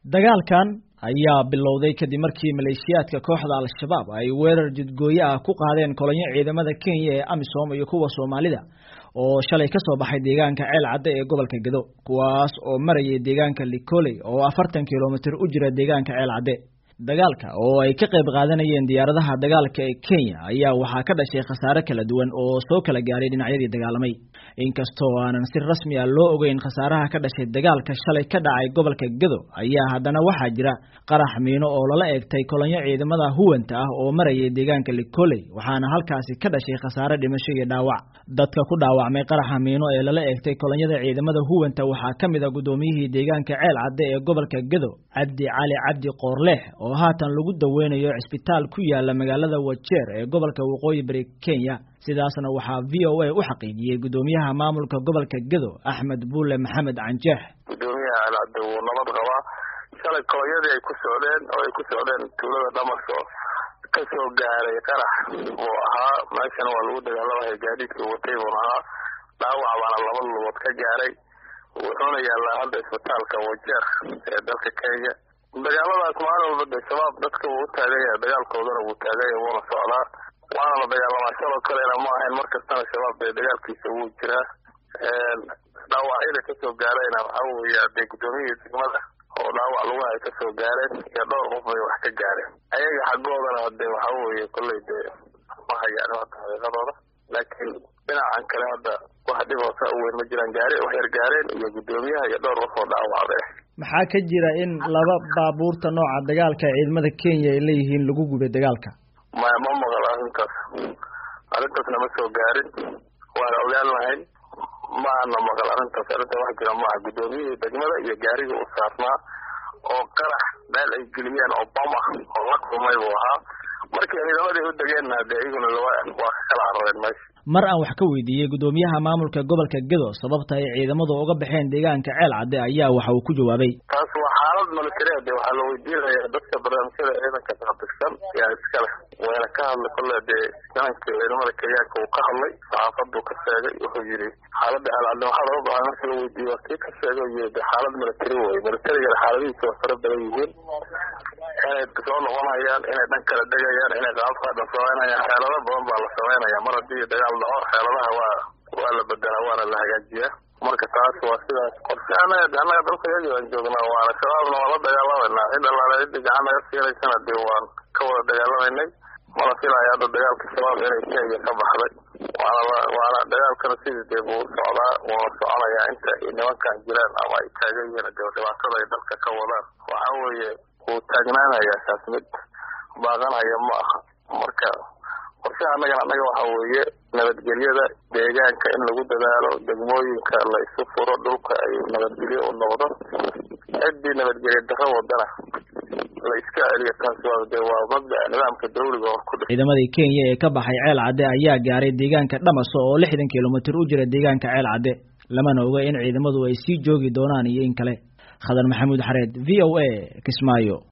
dagaalkan ayaa bilowday kadib markii maleeshiyaadka kooxda al-shabaab ay weerar jidgooyo ah ku qaadeen kolonyo ciidamada Kenya ee AMISOM iyo kuwa Soomaalida oo shalay ka soo baxay deegaanka Ceel Cadde ee gobolka Gedo kuwaas oo marayay deegaanka Likole oo 40 kiiloomitir u jira deegaanka Ceel Cadde dagaalka oo ay ka qayb qaadanayeen diyaaradaha dagaalka ee Kenya ayaa waxa ka dhashay khasaare kala duwan oo soo kala gaaray dhinacyadii dagaalamay inkastoo aanan si rasmi ah loo ogeyn khasaaraha ka dhashay dagaalka shalay ka dhacay gobolka Gedo ayaa haddana waxa jira qarax miino oo lala eegtay kolonyo ciidamada huwanta ah oo marayay deegaanka Likole waxaana halkaasi ka dhashay khasaare dhimasho iyo dhaawac dadka ku dhaawacmay qaraxa miino ee lala eegtay kolonyada ciidamada huwanta waxaa kamid ah gudoomiyihii deegaanka Ceel Cadde ee gobolka Gedo Cabdi Cali Cabdi Qoorleex oo haatan lagu daweynayo cisbitaal ku yaala magaalada Wajeer ee gobolka Waqooyi Bari Kenya sidaasna waxa VOA u xaqiijiyay gudoomiyaha maamulka gobolka Gedo Axmed Buule Maxamed Canjeex gudoomiyaha Ceel Cadde uu nabad qaba shalay kolonyadii ay ku socdeen tuulada Dhamaso ka soo gaaray qarax oo ahaa meeshan waa lagu dagaalamay gaadiidka watay oo ahaa dhaawac bana laba lugood ka gaaray wuxuuna yaalaa hadda isbitaalka Wajeer ee dalka Kenya dagaaladaas maalin walba shabaab dadka uu taagay dagaalkoodana uu taagay oo socdaa waana dagaalamaashada kale ma ahayn markastana shabaab dagaalkiisa uu jiraa dhaawacyada ka soo gaarayna waxa weeye gudoomiyaha degmada oo dhaawac lagu hay ka soo gaareen iyo dhowr qof ay wax ka gaareen ayaga xagoodana hadda waxa weeye kulay ma hayaan xaqiiqadooda laakiin dhinacan kale hadda wax dhibaato weyn ma jiraan wax yar gaareen iyo gudoomiyaha iyo dhowr qof oo dhaawacday maxaa ka jira in laba baabuurta nooca dagaalka ciidamada Kenya ay leeyihiin lagu gubay dagaalka ma maqal arrintaas ma soo gaarin waan ogaan lahayn ma ana maqal arrinta wax jira ma gudoomiyaha degmada iyo gaariga u saarnaa oo qarax meel ay geliyeen oo bama oo la kulmay buu ahaa markii ciidamadii u dageenna ayaguna waa kala carareen meesha mar aan wax ka weydiiyay gudoomiyaha maamulka gobolka Gedo sababta ay ciidamadu uga baxeen deegaanka Ceel Cadde ayaa waxa uu ku jawaabay taas waa xaalad militariyeed waxa la weydiinayaa dadka barnaamijyada ciidanka taabsan yaa iskale wayna ka hadlay kulleed ciidanka ciidamada Kenya uu ka hadlay saxaafadu ka sheegay wuxuu yiri xaaladda Ceel Cadde waxa loo baahan markii la weydiiyo ka sheegay xaalad militari way militariga xaaladiisa fara badan yihiin inay soo noqonayaan inay dhan kala degayaan inay qaabka dhafaanayaan xaalado badan baa la sameeyaa mar haddii dagaal dhaco xaaladaha waa la bedelaa waana la hagaajiyaa marka taas waa sidaas qorshaana anaga dalka aan joognaa waana shabaabna waa la dagaalamayna cid allaale cid gacan naga siinaysana dee waan ka wada dagaalamaynay mana filaya hadda dagaalka shabaab inay Kenya ka baxday waana dagaalkana sidii dee buu socdaa waa soconayaa inta nimankan jiraan ama ay taagan yihiin dhibaatada ay dalka ka wadaan waxa weeye uu taagnaanaya saas mid baaqanaya ma aha marka qorshaha anaga waxa weeye nabadgelyada deegaanka in lagu dadaalo degmooyinka la isu furo dhulka ay nabadgelyo u noqdo cidii nabadgelyo darro wadana la iska celiyo taas waa mabda nidaamka dawliga oo ku ciidamadii Kenya ee ka baxay Ceel Cadde ayaa gaaray deegaanka Dhamaso oo 60 kiiloomitir u jira deegaanka Ceel Cadde lamana oga in ciidamadu ay sii joogi doonaan iyo in kale Khadar Maxamuud Xareed VOA Kismaayo.